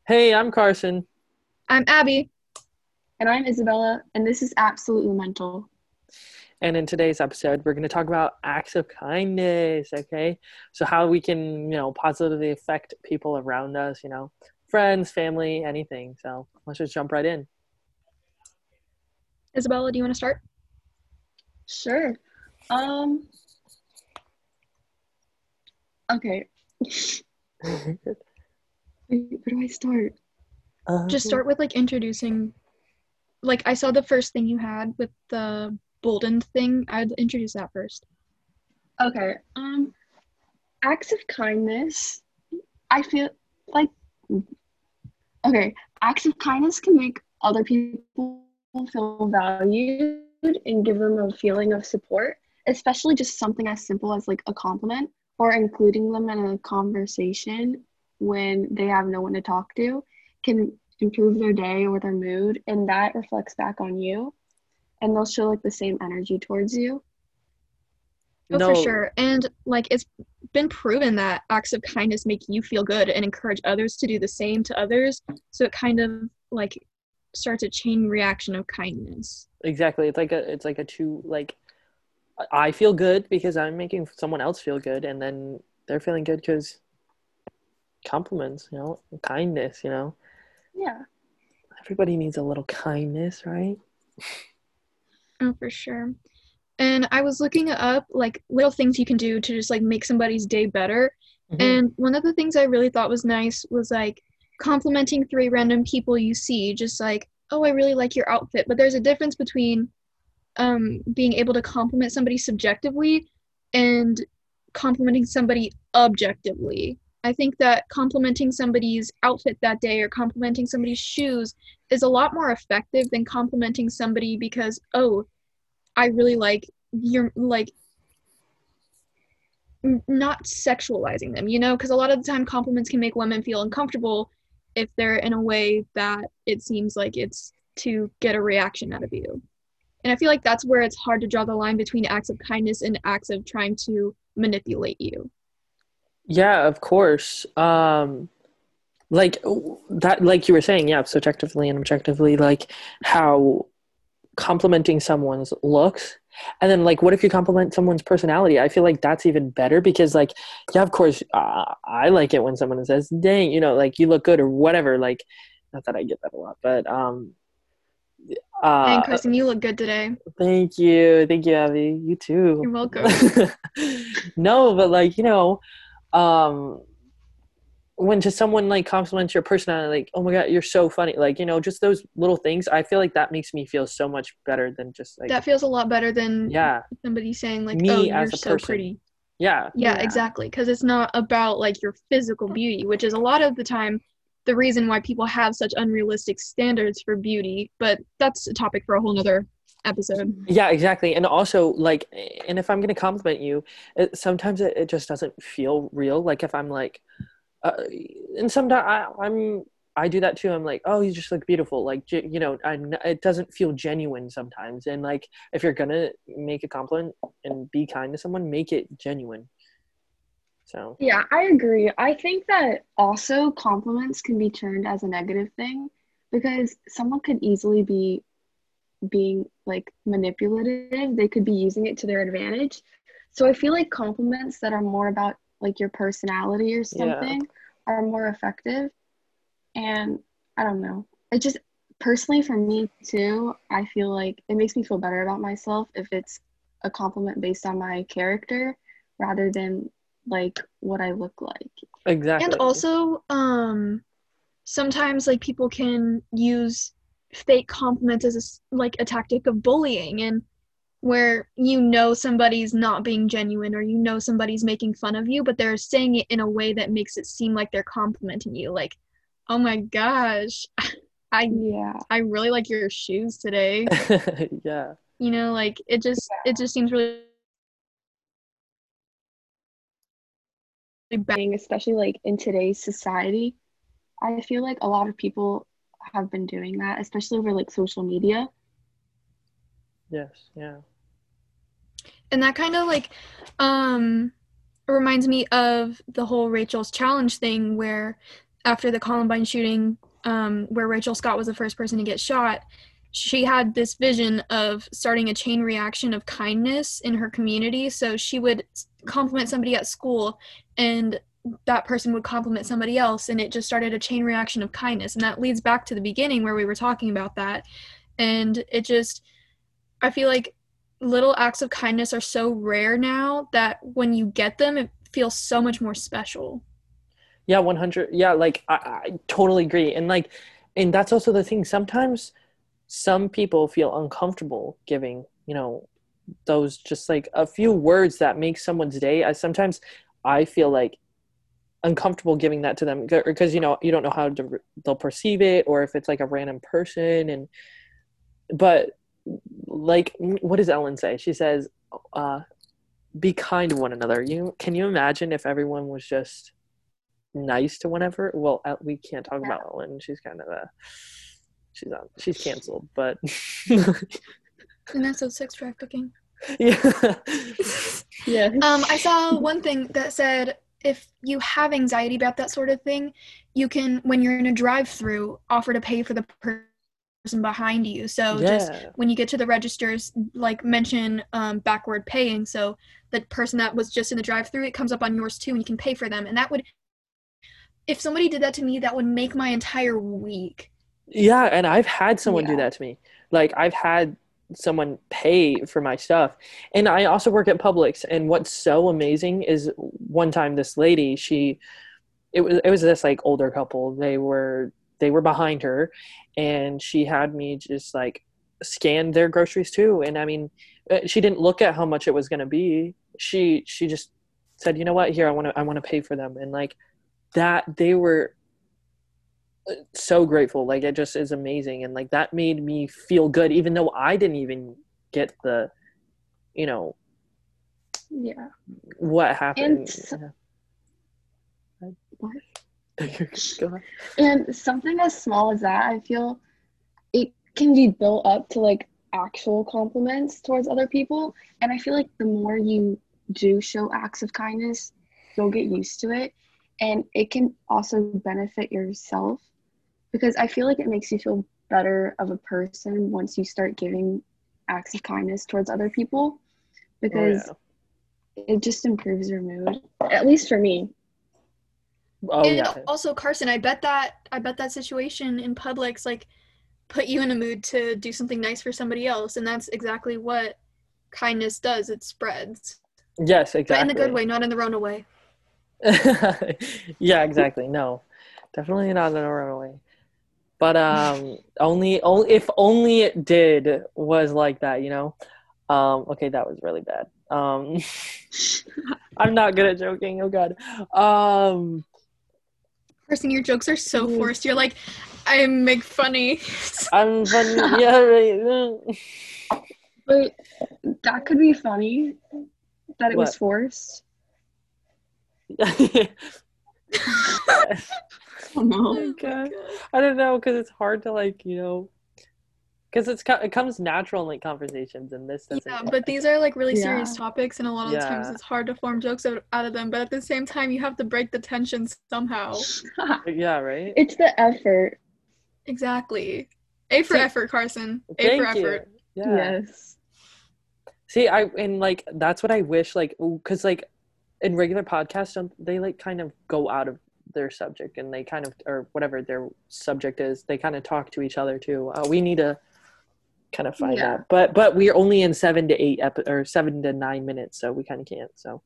Hey, I'm Carson, I'm Abby. And I'm Isabella, and this is Absolutely Mental. and in today's episode, we're going to talk about acts of kindness, okay? So, how we can, positively affect people around us, friends, family, anything. So, let's just jump right in. Isabella, do you want to start? Sure. Um, okay. Where do I start? Just start with introducing. I saw the first thing you had with the Bolden thing. I'd introduce that first. Okay. Acts of kindness. I feel like okay, acts of kindness can make other people feel valued and give them a feeling of support, especially just something as simple as like a compliment or including them in a conversation when they have no one to talk to can improve their day or their mood, and that reflects back on you, and they'll show like the same energy towards you. Oh, for No, sure. And it's been proven that acts of kindness make you feel good and encourage others to do the same to others. So it kind of starts a chain reaction of kindness. exactly. It's like a two, like, I feel good because I'm making someone else feel good, and then they're feeling good because compliments, kindness. Yeah. Everybody needs a little kindness, right? Oh, for sure. And I was looking up little things you can do to just make somebody's day better. Hmm. And one of the things I really thought was nice was complimenting three random people you see, just oh, I really like your outfit. But there's a difference between being able to compliment somebody subjectively and complimenting somebody objectively. I think that complimenting somebody's outfit that day or complimenting somebody's shoes is a lot more effective than complimenting somebody because, oh, I really like you're not sexualizing them, because a lot of the time compliments can make women feel uncomfortable if they're in a way that it seems like it's to get a reaction out of you. And I feel like that's where it's hard to draw the line between acts of kindness and acts of trying to manipulate you. Yeah, of course. Like that, like you were saying, yeah, subjectively and objectively, like how complimenting someone's looks, and then like what if you compliment someone's personality? I feel like that's even better because like, yeah, of course, I like it when someone says, dang, like you look good or whatever. Like, not that I get that a lot, but And uh Carson, you look good today. thank you, Abby, you too. You're welcome. No, but like, um when just someone like compliments your personality, like, oh my god, you're so funny, like, just those little things, I feel like that makes me feel so much better than just like, That feels a lot better than yeah, somebody saying "Oh, me you're as a so person. pretty." Yeah. Yeah, Yeah. exactly. Because it's not about your physical beauty, which is a lot of the time the reason why people have such unrealistic standards for beauty. But that's a topic for a whole nother episode. Yeah, exactly. And also like, and if I'm going to compliment you, sometimes it just doesn't feel real, like if I'm like, uh, and sometimes I do that too. I'm like, oh, you just look beautiful, like, it doesn't feel genuine sometimes. And like, if you're gonna make a compliment and be kind to someone, make it genuine. So Yeah, I agree. I think that also compliments can be turned as a negative thing because someone could easily be being like manipulative. They could be using it to their advantage. So I feel like compliments that are more about like your personality or yeah. something are more effective. And I don't know. It just personally for me too, I feel like it makes me feel better about myself if it's a compliment based on my character rather than like what I look like. And Exactly. also, sometimes people can use fake compliments as a tactic of bullying, and where somebody's not being genuine or somebody's making fun of you, but they're saying it in a way that makes it seem like they're complimenting you. Like, oh my gosh, I Yeah. I really like your shoes today. Yeah. It just seems really bad. Especially like in today's society, I feel like a lot of people have been doing that, especially over like social media. Yes. Yeah. And that kind of um reminds me of the whole Rachel's challenge thing where after the Columbine shooting, where Rachel Scott was the first person to get shot, she had this vision of starting a chain reaction of kindness in her community. So she would compliment somebody at school, and that person would compliment somebody else, and it just started a chain reaction of kindness. And that leads back to the beginning where we were talking about that. And it just, I feel like little acts of kindness are so rare now that when you get them, it feels so much more special. Yeah, 100. Yeah, like I totally agree. And like, and that's also the thing. Sometimes some people feel uncomfortable giving, those just like a few words that make someone's day. Sometimes I feel like uncomfortable giving that to them because, you don't know how they'll perceive it, or if it's like a random person. But like, what does Ellen say? She says, be kind to one another. Can you imagine if everyone was just nice to one another? Well, we can't talk about Ellen. She's kind of she's canceled, but And that's so sex trafficking. Yeah. Yeah. I saw one thing that said if you have anxiety about that sort of thing, you can, when you're in a drive-through, offer to pay for the person behind you. So just when you get to the registers, like mention backward paying. So the person that was just in the drive-through, it comes up on yours too, and you can pay for them. And that would, if somebody did that to me, that would make my entire week. Yeah, and I've had someone do that to me. Like, I've had someone pay for my stuff. And I also work at Publix, and what's so amazing is one time this lady, it was this like older couple. They were behind her, and she had me just like scan their groceries too. And I mean, she didn't look at how much it was going to be. She just said, "You know what? Here, I want to pay for them." And like that, they were so grateful. Like, it just is amazing. And like that made me feel good, even though I didn't even get the what happened. What? Go ahead. And something as small as that, I feel it can be built up to like actual compliments towards other people. And I feel like the more you do show acts of kindness, you'll get used to it. And it can also benefit yourself, because I feel like it makes you feel better of a person once you start giving acts of kindness towards other people, because it just improves your mood, at least for me. And also, Carson, I bet that situation in Publix like put you in a mood to do something nice for somebody else, and that's exactly what kindness does. It spreads. Yes, exactly. But in the good way, not in the Rona way. Yeah, exactly. No, definitely not in a runaway. But only if only it did was like that, Okay, that was really bad. I'm not good at joking. Oh God. Carson, your jokes are so forced. You're like, I make funny. I'm funny. Yeah, right. But that could be funny. That it was forced. Oh no. God. I don't know, because it's hard to like, because it comes natural in like conversations, and this doesn't. Yeah, but these are like really serious topics, and a lot of times it's hard to form jokes out of them. But at the same time, you have to break the tension somehow. Yeah, right. It's the effort. Exactly. A for effort, Carson. A for effort. Yeah. Yes. See, and like that's what I wish, like, because like in regular podcasts, don't they like kind of go out of their subject, and they kind of, or whatever their subject is, they kind of talk to each other too. We need to kind of find out, but we're only in 7 to 8 or 7 to 9 minutes, so we kind of can't. So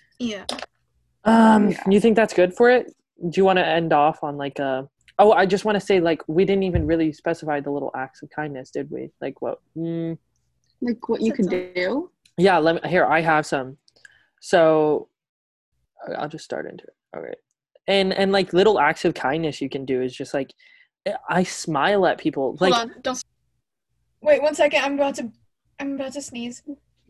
you think that's good for it? Do you want to end off on like I just want to say, like, we didn't even really specify the little acts of kindness, did we? Like what? Like what you could do? Yeah, here, I have some. So I'll just start into it. All right. And like little acts of kindness you can do is just like, I smile at people. Like, hold on, don't wait 1 second. I'm about to sneeze.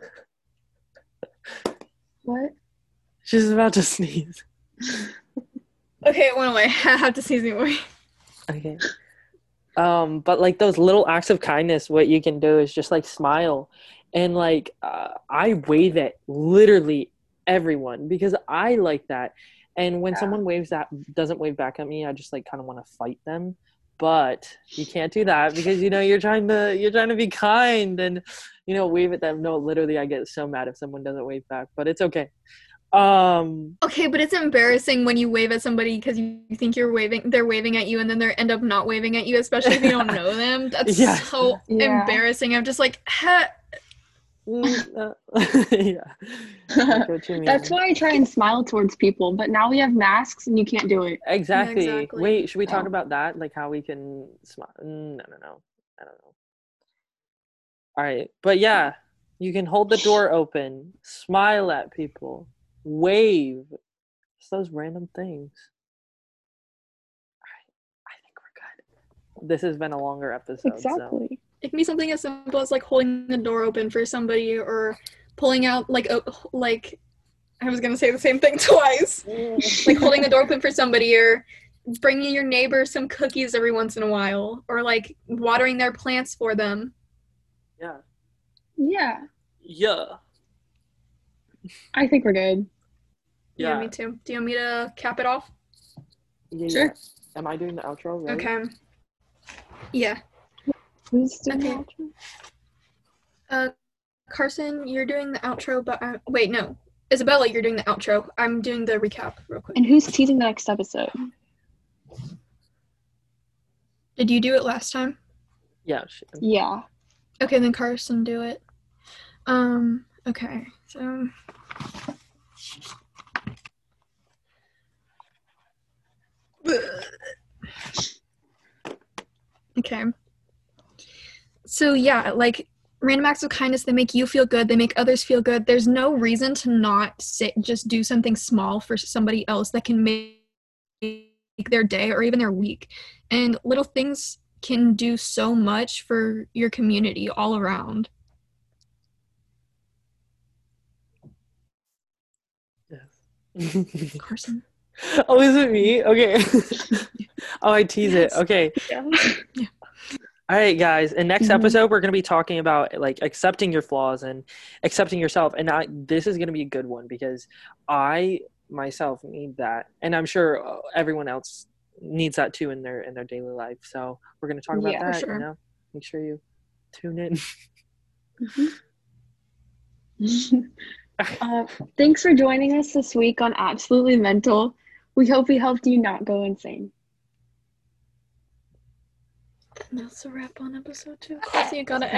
What? She's about to sneeze. Okay, it went away. I have to sneeze anyway. Okay. But like those little acts of kindness, what you can do is just like smile, and like I wave at literally everyone because I like that. And when someone doesn't wave back at me, I just like kind of want to fight them. But you can't do that because you're trying to be kind and wave at them. No, literally, I get so mad if someone doesn't wave back, but it's okay. Okay, but it's embarrassing when you wave at somebody because you think they're waving at you, and then they end up not waving at you, especially if you don't know them. That's so embarrassing. I'm just like, yeah. That's why I try and smile towards people, but now we have masks and you can't do it. Exactly. Yeah, exactly. Wait, should we talk about that? Like how we can smile? No. I don't know. All right. But yeah, you can hold the door open, smile at people, wave. Just those random things. All right. I think we're good. This has been a longer episode. Exactly. So. It can be something as simple as like holding the door open for somebody, or pulling out like I was gonna say the same thing twice. Like holding the door open for somebody, or bringing your neighbor some cookies every once in a while, or like watering their plants for them. Yeah. Yeah. Yeah. I think we're good. Yeah, me too. Do you want me to cap it off? Yeah. Sure. Am I doing the outro, right? Okay. Yeah. Who's doing the outro? Carson, you're doing the outro, but wait, no. Isabella, you're doing the outro. I'm doing the recap real quick. And who's teasing the next episode? Did you do it last time? Yeah. Yeah. Okay, then Carson, do it. Okay, so... Okay. So yeah, like random acts of kindness, they make you feel good, they make others feel good. There's no reason to not just do something small for somebody else that can make their day or even their week. And little things can do so much for your community all around. Yes. Carson. Oh, is it me? Okay. Oh, I tease it. Okay. Yeah. All right, guys. In next episode, we're going to be talking about like accepting your flaws and accepting yourself. And this is going to be a good one because I myself need that, and I'm sure everyone else needs that too in their daily life. So we're going to talk about that. Sure. Make sure you tune in. Thanks for joining us this week on Absolutely Mental. We hope we helped you not go insane. And that's a wrap on episode 2. Carson, you gotta